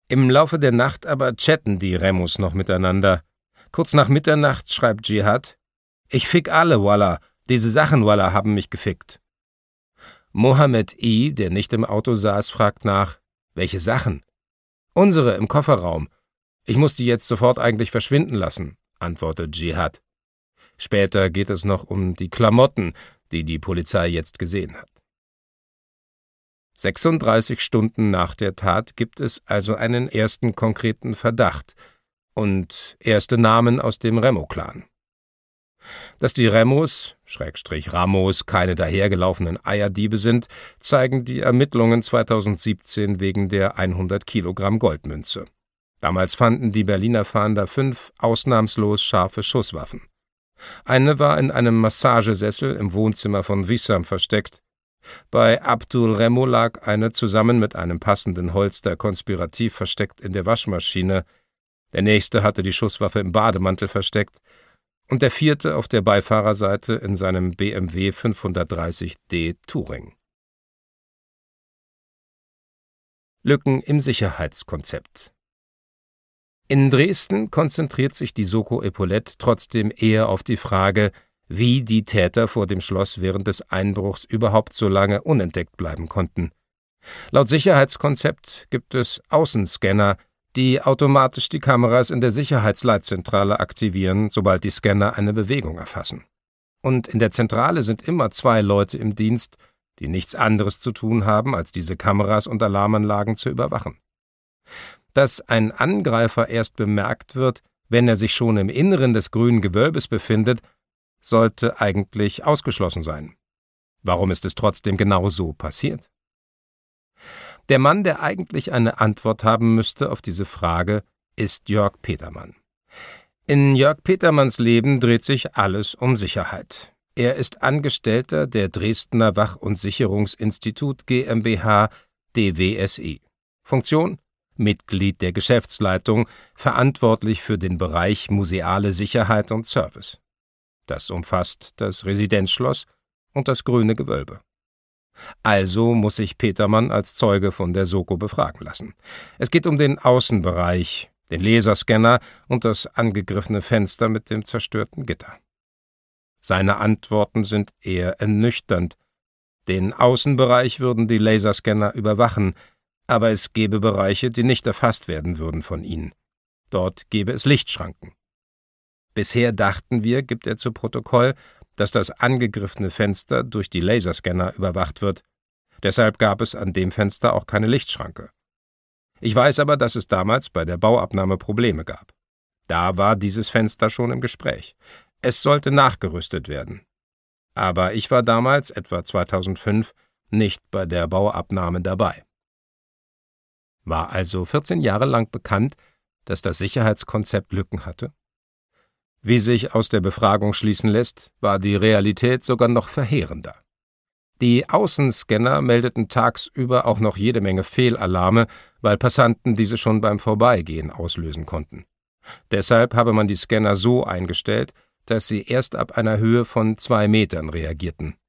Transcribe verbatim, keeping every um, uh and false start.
Im Laufe der Nacht aber chatten die Remos noch miteinander. Kurz nach Mitternacht schreibt Dschihad: »Ich fick alle, Wallah. Diese Sachen, Wallah, haben mich gefickt.« Mohammed I., der nicht im Auto saß, fragt nach: »Welche Sachen?« »Unsere, im Kofferraum. Ich muss die jetzt sofort eigentlich verschwinden lassen«, antwortet Dschihad. Später geht es noch um die Klamotten, die die Polizei jetzt gesehen hat. sechsunddreißig Stunden nach der Tat gibt es also einen ersten konkreten Verdacht und erste Namen aus dem Remo-Clan. Dass die Remos, Schrägstrich Ramos, keine dahergelaufenen Eierdiebe sind, zeigen die Ermittlungen zweitausendsiebzehn wegen der hundert Kilogramm Goldmünze. Damals fanden die Berliner Fahnder fünf ausnahmslos scharfe Schusswaffen. Eine war in einem Massagesessel im Wohnzimmer von Wissam versteckt. Bei Abdul Remo lag eine zusammen mit einem passenden Holster konspirativ versteckt in der Waschmaschine. Der nächste hatte die Schusswaffe im Bademantel versteckt und der vierte auf der Beifahrerseite in seinem B M W fünfhundertdreißig D Touring. Lücken im Sicherheitskonzept. In Dresden konzentriert sich die Soko Epaulette trotzdem eher auf die Frage, wie die Täter vor dem Schloss während des Einbruchs überhaupt so lange unentdeckt bleiben konnten. Laut Sicherheitskonzept gibt es Außenscanner, die automatisch die Kameras in der Sicherheitsleitzentrale aktivieren, sobald die Scanner eine Bewegung erfassen. Und in der Zentrale sind immer zwei Leute im Dienst, die nichts anderes zu tun haben, als diese Kameras und Alarmanlagen zu überwachen. Dass ein Angreifer erst bemerkt wird, wenn er sich schon im Inneren des grünen Gewölbes befindet, sollte eigentlich ausgeschlossen sein. Warum ist es trotzdem genau so passiert? Der Mann, der eigentlich eine Antwort haben müsste auf diese Frage, ist Jörg Petermann. In Jörg Petermanns Leben dreht sich alles um Sicherheit. Er ist Angestellter der Dresdner Wach- und Sicherungsinstitut GmbH D W S I. Funktion: Mitglied der Geschäftsleitung, verantwortlich für den Bereich museale Sicherheit und Service. Das umfasst das Residenzschloss und das grüne Gewölbe. Also muss sich Petermann als Zeuge von der Soko befragen lassen. Es geht um den Außenbereich, den Laserscanner und das angegriffene Fenster mit dem zerstörten Gitter. Seine Antworten sind eher ernüchternd. Den Außenbereich würden die Laserscanner überwachen, aber es gäbe Bereiche, die nicht erfasst werden würden von ihnen. Dort gäbe es Lichtschranken. Bisher dachten wir, gibt er zu Protokoll, dass das angegriffene Fenster durch die Laserscanner überwacht wird. Deshalb gab es an dem Fenster auch keine Lichtschranke. Ich weiß aber, dass es damals bei der Bauabnahme Probleme gab. Da war dieses Fenster schon im Gespräch. Es sollte nachgerüstet werden. Aber ich war damals, etwa zweitausendfünf, nicht bei der Bauabnahme dabei. War also vierzehn Jahre lang bekannt, dass das Sicherheitskonzept Lücken hatte? Wie sich aus der Befragung schließen lässt, war die Realität sogar noch verheerender. Die Außenscanner meldeten tagsüber auch noch jede Menge Fehlalarme, weil Passanten diese schon beim Vorbeigehen auslösen konnten. Deshalb habe man die Scanner so eingestellt, dass sie erst ab einer Höhe von zwei Metern reagierten.